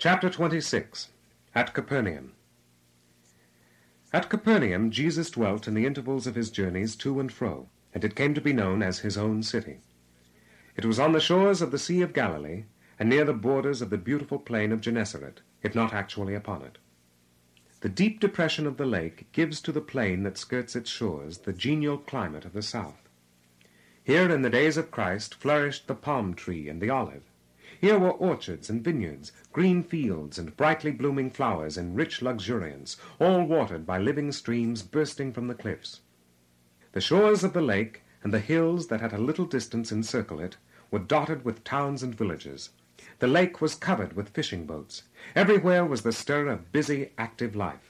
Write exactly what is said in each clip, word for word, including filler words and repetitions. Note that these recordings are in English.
Chapter twenty-six. At Capernaum. At Capernaum Jesus dwelt in the intervals of his journeys to and fro, and it came to be known as his own city. It was on the shores of the Sea of Galilee, and near the borders of the beautiful plain of Gennesaret, if not actually upon it. The deep depression of the lake gives to the plain that skirts its shores the genial climate of the south. Here in the days of Christ flourished the palm tree and the olive. Here were orchards and vineyards, green fields and brightly blooming flowers in rich luxuriance, all watered by living streams bursting from the cliffs. The shores of the lake and the hills that at a little distance encircle it were dotted with towns and villages. The lake was covered with fishing boats. Everywhere was the stir of busy, active life.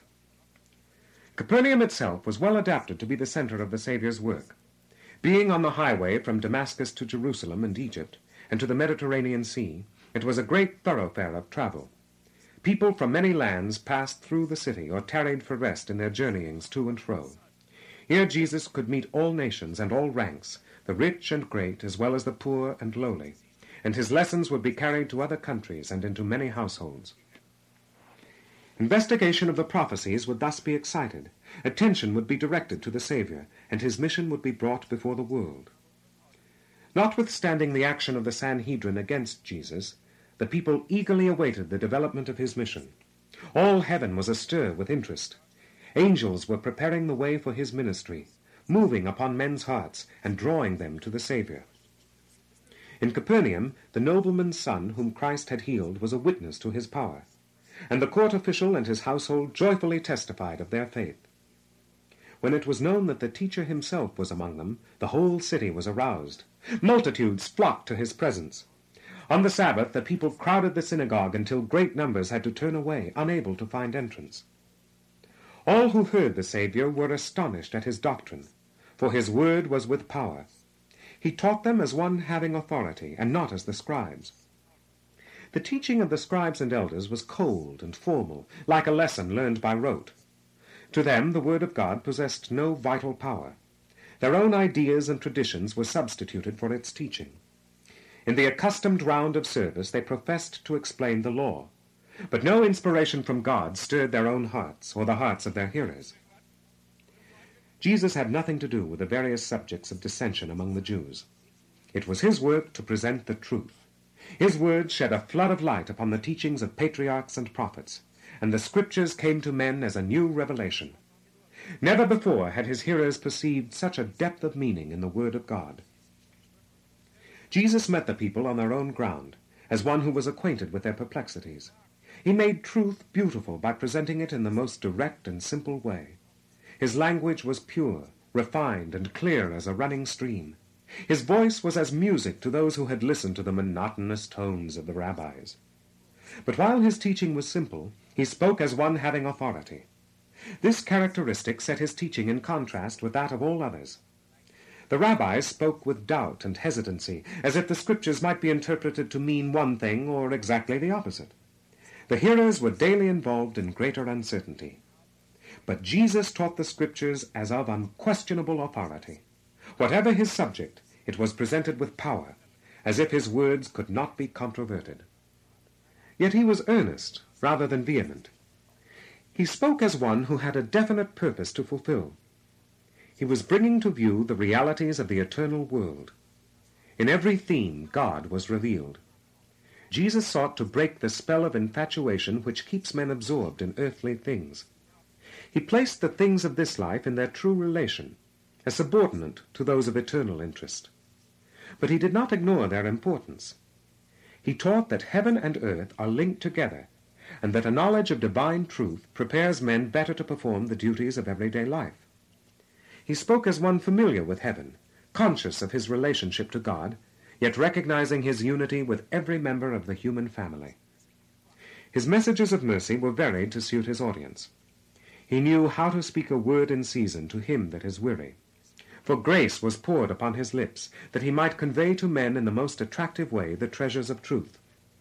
Capernaum itself was well adapted to be the center of the Saviour's work. Being on the highway from Damascus to Jerusalem and Egypt, and to the Mediterranean Sea, it was a great thoroughfare of travel. People from many lands passed through the city or tarried for rest in their journeyings to and fro. Here Jesus could meet all nations and all ranks, the rich and great as well as the poor and lowly, and his lessons would be carried to other countries and into many households. Investigation of the prophecies would thus be excited. Attention would be directed to the Savior, and his mission would be brought before the world. Notwithstanding the action of the Sanhedrin against Jesus, the people eagerly awaited the development of his mission. All heaven was astir with interest. Angels were preparing the way for his ministry, moving upon men's hearts and drawing them to the Savior. In Capernaum, the nobleman's son whom Christ had healed was a witness to his power, and the court official and his household joyfully testified of their faith. When it was known that the teacher himself was among them, the whole city was aroused. Multitudes flocked to his presence. On the Sabbath, the people crowded the synagogue until great numbers had to turn away, unable to find entrance. All who heard the Savior were astonished at his doctrine, for his word was with power. He taught them as one having authority, and not as the scribes. The teaching of the scribes and elders was cold and formal, like a lesson learned by rote. To them the word of God possessed no vital power. Their own ideas and traditions were substituted for its teaching. In the accustomed round of service they professed to explain the law, but no inspiration from God stirred their own hearts or the hearts of their hearers. Jesus had nothing to do with the various subjects of dissension among the Jews. It was his work to present the truth. His words shed a flood of light upon the teachings of patriarchs and prophets, and the Scriptures came to men as a new revelation. Never before had his hearers perceived such a depth of meaning in the Word of God. Jesus met the people on their own ground, as one who was acquainted with their perplexities. He made truth beautiful by presenting it in the most direct and simple way. His language was pure, refined, and clear as a running stream. His voice was as music to those who had listened to the monotonous tones of the rabbis. But while his teaching was simple, he spoke as one having authority. This characteristic set his teaching in contrast with that of all others. The rabbis spoke with doubt and hesitancy, as if the Scriptures might be interpreted to mean one thing or exactly the opposite. The hearers were daily involved in greater uncertainty. But Jesus taught the Scriptures as of unquestionable authority. Whatever his subject, it was presented with power, as if his words could not be controverted. Yet he was earnest rather than vehement. He spoke as one who had a definite purpose to fulfill. He was bringing to view the realities of the eternal world. In every theme, God was revealed. Jesus sought to break the spell of infatuation which keeps men absorbed in earthly things. He placed the things of this life in their true relation, as subordinate to those of eternal interest. But he did not ignore their importance. He taught that heaven and earth are linked together, and that a knowledge of divine truth prepares men better to perform the duties of everyday life. He spoke as one familiar with heaven, conscious of his relationship to God, yet recognizing his unity with every member of the human family. His messages of mercy were varied to suit his audience. He knew how to speak a word in season to him that is weary. For grace was poured upon his lips, that he might convey to men in the most attractive way the treasures of truth.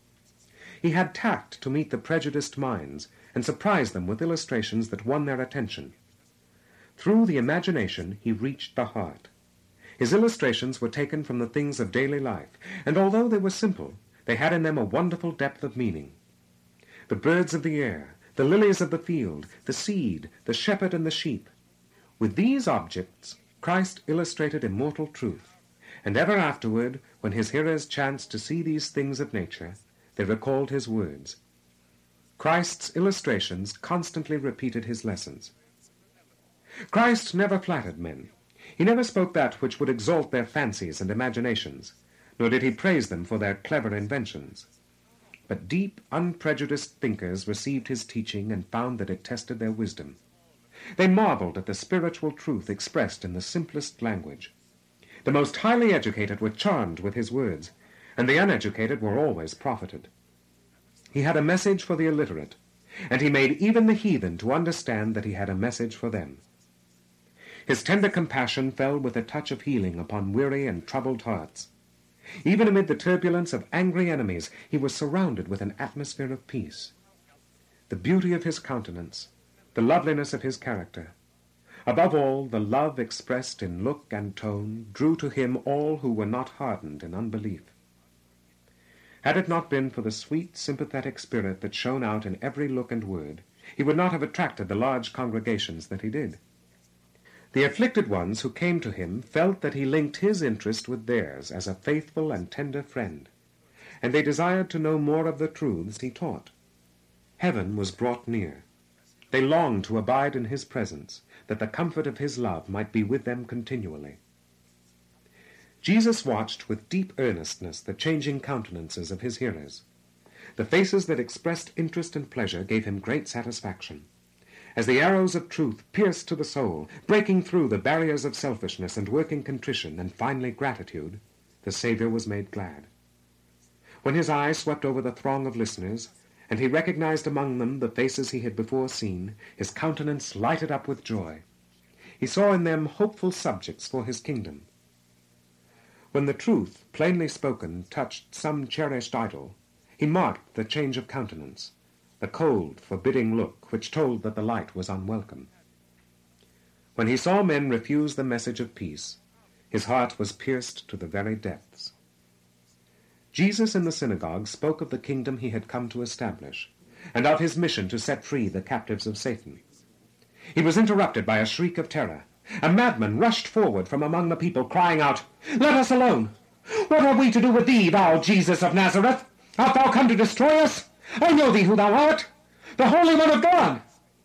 He had tact to meet the prejudiced minds, and surprise them with illustrations that won their attention. Through the imagination he reached the heart. His illustrations were taken from the things of daily life, and although they were simple, they had in them a wonderful depth of meaning. the birds of the air, the lilies of the field, the seed, the shepherd and the sheep. With these objects Christ illustrated immortal truth, and ever afterward, when his hearers chanced to see these things of nature, they recalled his words. Christ's illustrations constantly repeated his lessons. Christ never flattered men. He never spoke that which would exalt their fancies and imaginations, nor did he praise them for their clever inventions. But deep, unprejudiced thinkers received his teaching and found that it tested their wisdom. They marveled at the spiritual truth expressed in the simplest language. The most highly educated were charmed with his words, and the uneducated were always profited. He had a message for the illiterate, and he made even the heathen to understand that he had a message for them. His tender compassion fell with a touch of healing upon weary and troubled hearts. Even amid the turbulence of angry enemies, he was surrounded with an atmosphere of peace. The beauty of his countenance, the loveliness of his character, above all, the love expressed in look and tone, drew to him all who were not hardened in unbelief. Had it not been for the sweet, sympathetic spirit that shone out in every look and word, he would not have attracted the large congregations that he did. The afflicted ones who came to him felt that he linked his interest with theirs as a faithful and tender friend, and they desired to know more of the truths he taught. Heaven was brought near. They longed to abide in his presence, that the comfort of his love might be with them continually. Jesus watched with deep earnestness the changing countenances of his hearers. The faces that expressed interest and pleasure gave him great satisfaction. As the arrows of truth pierced to the soul, breaking through the barriers of selfishness and working contrition and finally gratitude, the Savior was made glad. When his eye swept over the throng of listeners, and he recognized among them the faces he had before seen, his countenance lighted up with joy. He saw in them hopeful subjects for his kingdom. When the truth, plainly spoken, touched some cherished idol, he marked the change of countenance, the cold, forbidding look which told that the light was unwelcome. When he saw men refuse the message of peace, his heart was pierced to the very depths. Jesus in the synagogue spoke of the kingdom he had come to establish, and of his mission to set free the captives of Satan. He was interrupted by a shriek of terror. A madman rushed forward from among the people, crying out, "Let us alone! What have we to do with thee, thou Jesus of Nazareth? Art thou come to destroy us? I know thee who thou art, the Holy One of God!"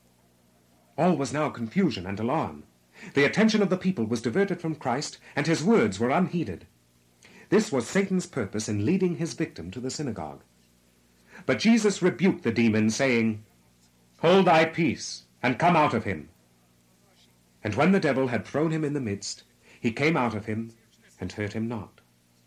All was now confusion and alarm. The attention of the people was diverted from Christ, and his words were unheeded. This was Satan's purpose in leading his victim to the synagogue. But Jesus rebuked the demon, saying, "Hold thy peace, and come out of him." And when the devil had thrown him in the midst, he came out of him, and hurt him not.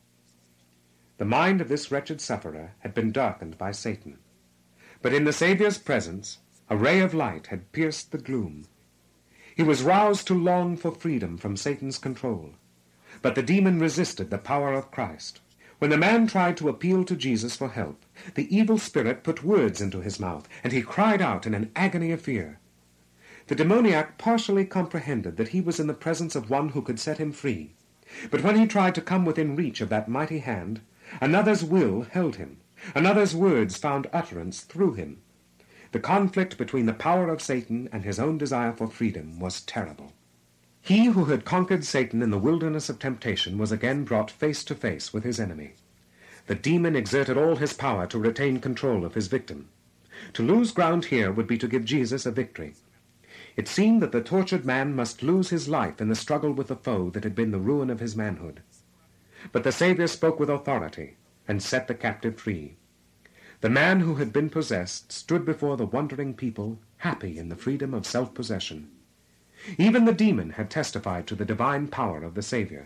The mind of this wretched sufferer had been darkened by Satan, but in the Saviour's presence a ray of light had pierced the gloom. He was roused to long for freedom from Satan's control, but the demon resisted the power of Christ. When the man tried to appeal to Jesus for help, the evil spirit put words into his mouth, and he cried out in an agony of fear. The demoniac partially comprehended that he was in the presence of one who could set him free, but when he tried to come within reach of that mighty hand, another's will held him, another's words found utterance through him. The conflict between the power of Satan and his own desire for freedom was terrible. He who had conquered Satan in the wilderness of temptation was again brought face to face with his enemy. The demon exerted all his power to retain control of his victim. To lose ground here would be to give Jesus a victory. It seemed that the tortured man must lose his life in the struggle with the foe that had been the ruin of his manhood. But the Savior spoke with authority and set the captive free. The man who had been possessed stood before the wondering people, happy in the freedom of self-possession. Even the demon had testified to the divine power of the Savior.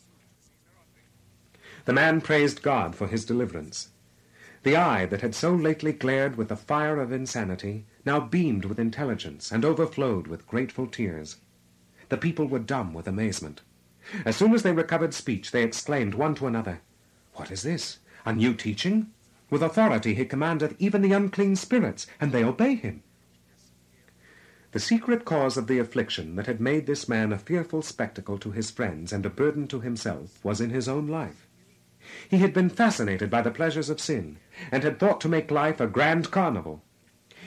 The man praised God for his deliverance. The eye that had so lately glared with the fire of insanity now beamed with intelligence and overflowed with grateful tears. The people were dumb with amazement. As soon as they recovered speech, they exclaimed one to another, "What is this? A new teaching? With authority he commandeth even the unclean spirits, and they obey him." The secret cause of the affliction that had made this man a fearful spectacle to his friends and a burden to himself was in his own life. He had been fascinated by the pleasures of sin, and had thought to make life a grand carnival.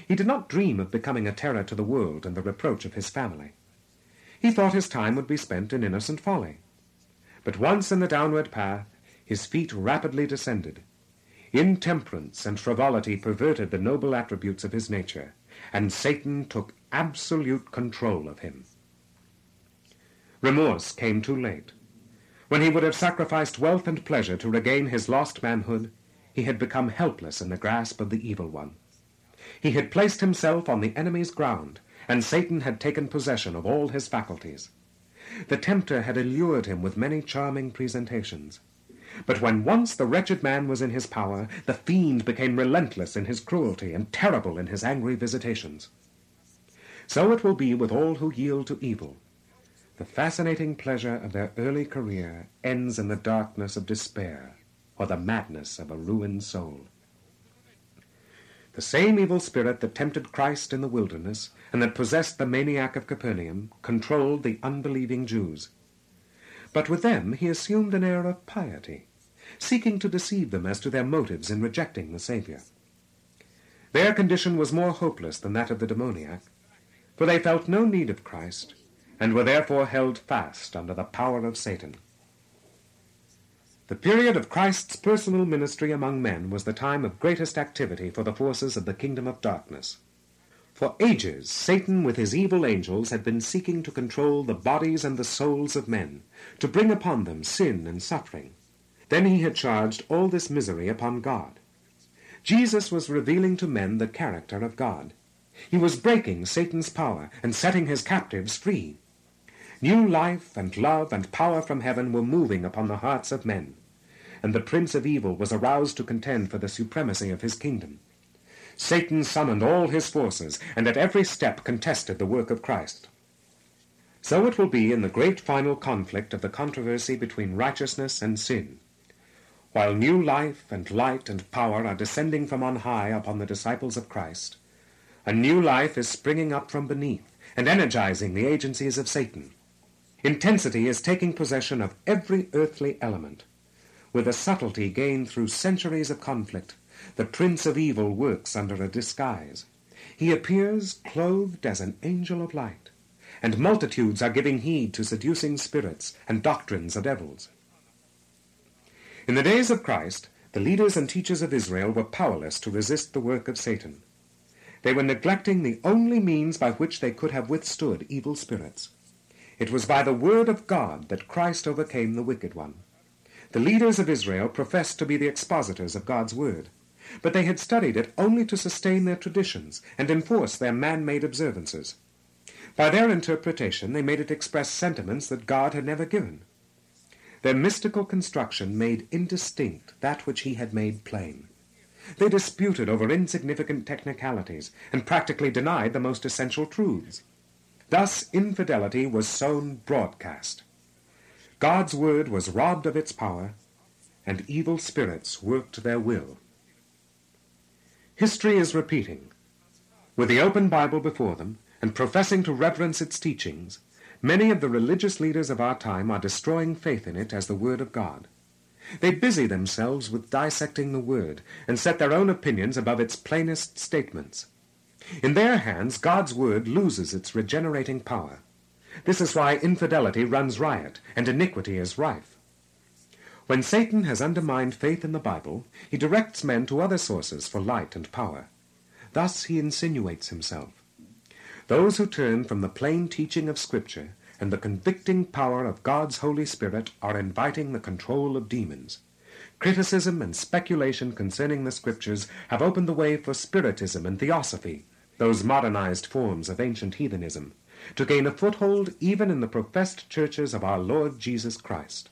He did not dream of becoming a terror to the world and the reproach of his family. He thought his time would be spent in innocent folly. But once in the downward path, his feet rapidly descended. Intemperance and frivolity perverted the noble attributes of his nature, and Satan took absolute control of him. Remorse came too late. When he would have sacrificed wealth and pleasure to regain his lost manhood, he had become helpless in the grasp of the evil one. He had placed himself on the enemy's ground, and Satan had taken possession of all his faculties. The tempter had allured him with many charming presentations. But when once the wretched man was in his power, the fiend became relentless in his cruelty and terrible in his angry visitations. So it will be with all who yield to evil. The fascinating pleasure of their early career ends in the darkness of despair or the madness of a ruined soul. The same evil spirit that tempted Christ in the wilderness and that possessed the maniac of Capernaum controlled the unbelieving Jews. But with them he assumed an air of piety, seeking to deceive them as to their motives in rejecting the Savior. Their condition was more hopeless than that of the demoniac, for they felt no need of Christ, and were therefore held fast under the power of Satan. The period of Christ's personal ministry among men was the time of greatest activity for the forces of the kingdom of darkness. For ages, Satan with his evil angels had been seeking to control the bodies and the souls of men, to bring upon them sin and suffering. Then he had charged all this misery upon God. Jesus was revealing to men the character of God. He was breaking Satan's power and setting his captives free. New life and love and power from heaven were moving upon the hearts of men, and the prince of evil was aroused to contend for the supremacy of his kingdom. Satan summoned all his forces, and at every step contested the work of Christ. So it will be in the great final conflict of the controversy between righteousness and sin. While new life and light and power are descending from on high upon the disciples of Christ, a new life is springing up from beneath and energizing the agencies of Satan. Intensity is taking possession of every earthly element. With a subtlety gained through centuries of conflict, the prince of evil works under a disguise. He appears clothed as an angel of light, and multitudes are giving heed to seducing spirits and doctrines of devils. In the days of Christ, the leaders and teachers of Israel were powerless to resist the work of Satan. They were neglecting the only means by which they could have withstood evil spirits. It was by the word of God that Christ overcame the wicked one. The leaders of Israel professed to be the expositors of God's word, but they had studied it only to sustain their traditions and enforce their man-made observances. By their interpretation, they made it express sentiments that God had never given. Their mystical construction made indistinct that which he had made plain. They disputed over insignificant technicalities and practically denied the most essential truths. Thus infidelity was sown broadcast. God's word was robbed of its power, and evil spirits worked their will. History is repeating. With the open Bible before them, and professing to reverence its teachings, many of the religious leaders of our time are destroying faith in it as the Word of God. They busy themselves with dissecting the Word, and set their own opinions above its plainest statements. In their hands, God's Word loses its regenerating power. This is why infidelity runs riot, and iniquity is rife. When Satan has undermined faith in the Bible, he directs men to other sources for light and power. Thus he insinuates himself. Those who turn from the plain teaching of Scripture and the convicting power of God's Holy Spirit are inviting the control of demons. Criticism and speculation concerning the Scriptures have opened the way for Spiritism and Theosophy, those modernized forms of ancient heathenism, to gain a foothold even in the professed churches of our Lord Jesus Christ.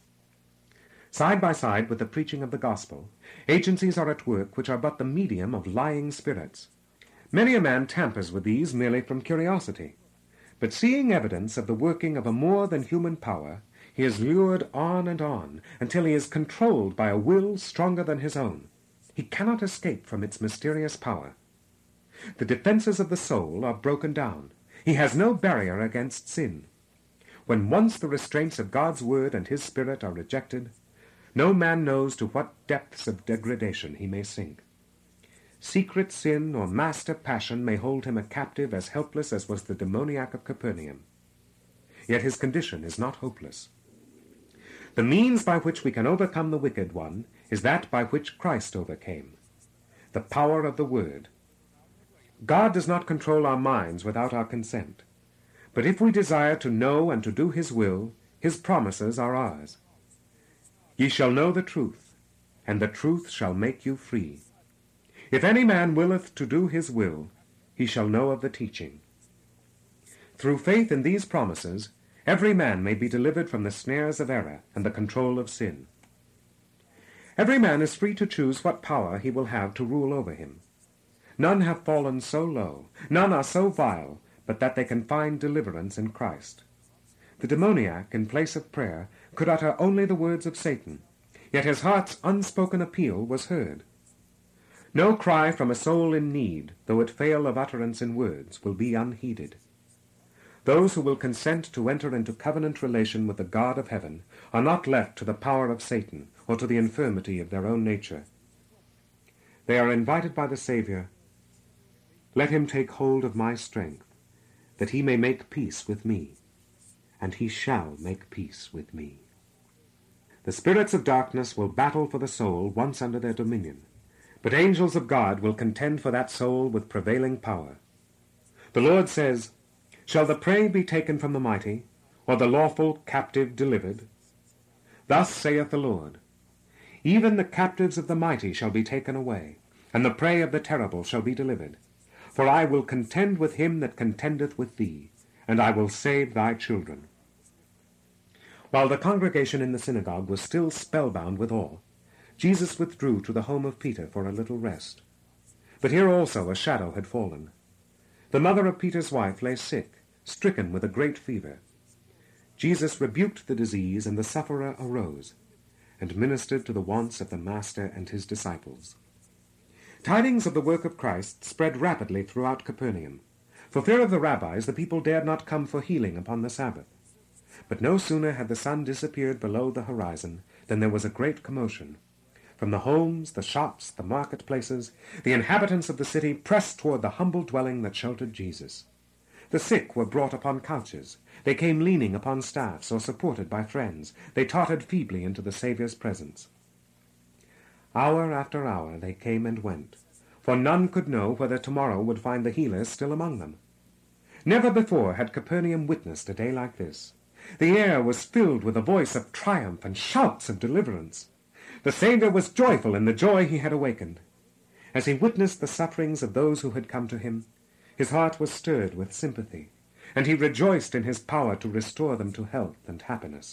Side by side with the preaching of the gospel, agencies are at work which are but the medium of lying spirits. Many a man tampers with these merely from curiosity, but seeing evidence of the working of a more than human power, he is lured on and on until he is controlled by a will stronger than his own. He cannot escape from its mysterious power. The defenses of the soul are broken down. He has no barrier against sin. When once the restraints of God's word and his Spirit are rejected, no man knows to what depths of degradation he may sink. Secret sin or master passion may hold him a captive as helpless as was the demoniac of Capernaum. Yet his condition is not hopeless. The means by which we can overcome the wicked one is that by which Christ overcame, the power of the Word. God does not control our minds without our consent, but if we desire to know and to do his will, his promises are ours. Ye shall know the truth, and the truth shall make you free. If any man willeth to do his will, he shall know of the teaching. Through faith in these promises, every man may be delivered from the snares of error and the control of sin. Every man is free to choose what power he will have to rule over him. None have fallen so low, none are so vile, but that they can find deliverance in Christ. The demoniac, in place of prayer, could utter only the words of Satan, yet his heart's unspoken appeal was heard. No cry from a soul in need, though it fail of utterance in words, will be unheeded. Those who will consent to enter into covenant relation with the God of heaven are not left to the power of Satan or to the infirmity of their own nature. They are invited by the Saviour, "Let him take hold of my strength, that he may make peace with me, and he shall make peace with me." The spirits of darkness will battle for the soul once under their dominion, but angels of God will contend for that soul with prevailing power. The Lord says, "Shall the prey be taken from the mighty, or the lawful captive delivered? Thus saith the Lord, Even the captives of the mighty shall be taken away, and the prey of the terrible shall be delivered. For I will contend with him that contendeth with thee, and I will save thy children." While the congregation in the synagogue was still spellbound with awe, Jesus withdrew to the home of Peter for a little rest. But here also a shadow had fallen. The mother of Peter's wife lay sick, stricken with a great fever. Jesus rebuked the disease, and the sufferer arose, and ministered to the wants of the Master and his disciples. Tidings of the work of Christ spread rapidly throughout Capernaum. For fear of the rabbis, the people dared not come for healing upon the Sabbath. But no sooner had the sun disappeared below the horizon than there was a great commotion. From the homes, the shops, the marketplaces, the inhabitants of the city pressed toward the humble dwelling that sheltered Jesus. The sick were brought upon couches. They came leaning upon staffs or supported by friends. They tottered feebly into the Saviour's presence. Hour after hour they came and went, for none could know whether tomorrow would find the healers still among them. Never before had Capernaum witnessed a day like this. The air was filled with a voice of triumph and shouts of deliverance. The Saviour was joyful in the joy he had awakened. As he witnessed the sufferings of those who had come to him, his heart was stirred with sympathy, and he rejoiced in his power to restore them to health and happiness.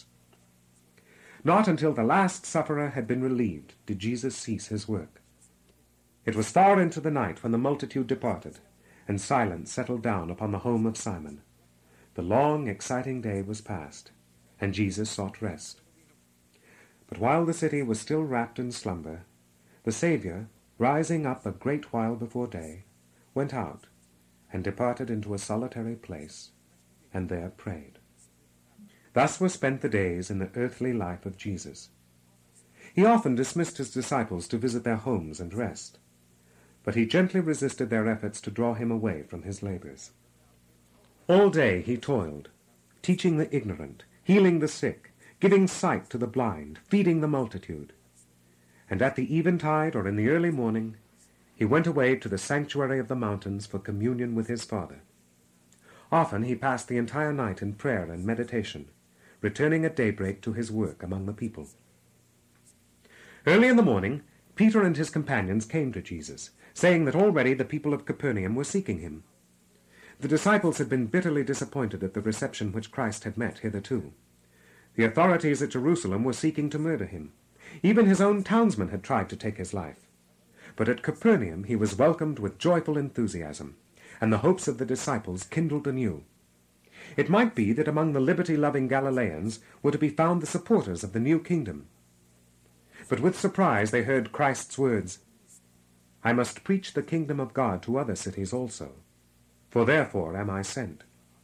Not until the last sufferer had been relieved did Jesus cease his work. It was far into the night when the multitude departed, and silence settled down upon the home of Simon. The long, exciting day was past, and Jesus sought rest. But while the city was still wrapped in slumber, the Saviour, rising up a great while before day, went out, and departed into a solitary place, and there prayed. Thus were spent the days in the earthly life of Jesus. He often dismissed his disciples to visit their homes and rest, but he gently resisted their efforts to draw him away from his labors. All day he toiled, teaching the ignorant, healing the sick, giving sight to the blind, feeding the multitude. And at the eventide or in the early morning, he went away to the sanctuary of the mountains for communion with his Father. Often he passed the entire night in prayer and meditation, returning at daybreak to his work among the people. Early in the morning, Peter and his companions came to Jesus, saying that already the people of Capernaum were seeking him. The disciples had been bitterly disappointed at the reception which Christ had met hitherto. The authorities at Jerusalem were seeking to murder him. Even his own townsmen had tried to take his life. But at Capernaum he was welcomed with joyful enthusiasm, and the hopes of the disciples kindled anew. It might be that among the liberty-loving Galileans were to be found the supporters of the new kingdom. But with surprise they heard Christ's words, "I must preach the kingdom of God to other cities also, for therefore am I sent."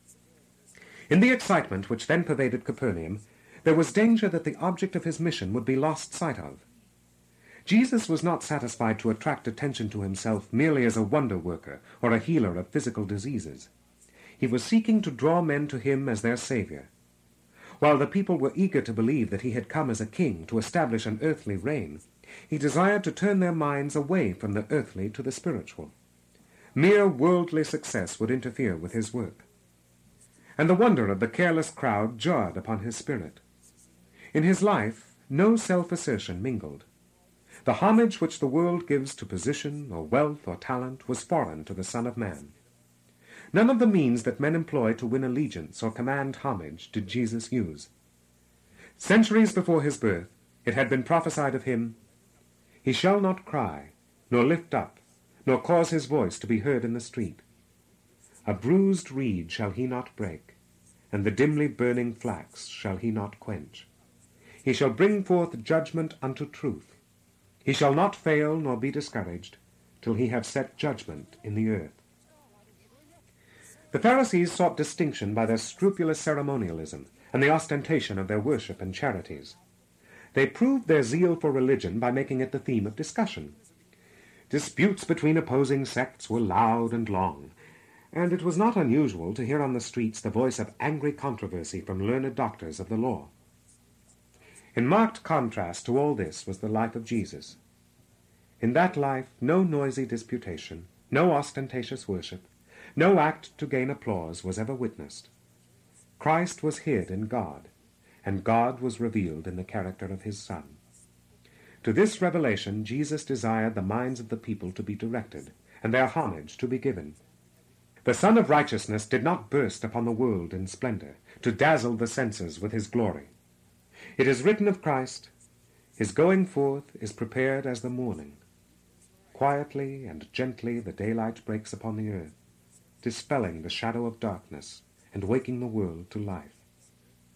In the excitement which then pervaded Capernaum, there was danger that the object of his mission would be lost sight of. Jesus was not satisfied to attract attention to himself merely as a wonder worker or a healer of physical diseases. He was seeking to draw men to him as their Savior. While the people were eager to believe that he had come as a king to establish an earthly reign, he desired to turn their minds away from the earthly to the spiritual. Mere worldly success would interfere with his work. And the wonder of the careless crowd jarred upon his spirit. In his life, no self-assertion mingled. The homage which the world gives to position or wealth or talent was foreign to the Son of Man. None of the means that men employ to win allegiance or command homage did Jesus use. Centuries before his birth, it had been prophesied of him, "He shall not cry, nor lift up, nor cause his voice to be heard in the street. A bruised reed shall he not break, and the dimly burning flax shall he not quench. He shall bring forth judgment unto truth. He shall not fail nor be discouraged, till he have set judgment in the earth." The Pharisees sought distinction by their scrupulous ceremonialism and the ostentation of their worship and charities. They proved their zeal for religion by making it the theme of discussion. Disputes between opposing sects were loud and long, and it was not unusual to hear on the streets the voice of angry controversy from learned doctors of the law. In marked contrast to all this was the life of Jesus. In that life no noisy disputation, no ostentatious worship, no act to gain applause was ever witnessed. Christ was hid in God, and God was revealed in the character of his Son. To this revelation Jesus desired the minds of the people to be directed, and their homage to be given. The Son of Righteousness did not burst upon the world in splendor, to dazzle the senses with his glory. It is written of Christ, "His going forth is prepared as the morning. Quietly and gently the daylight breaks upon the earth, dispelling the shadow of darkness and waking the world to life."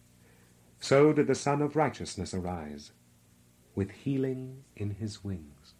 So did the Son of Righteousness arise, with healing in his wings.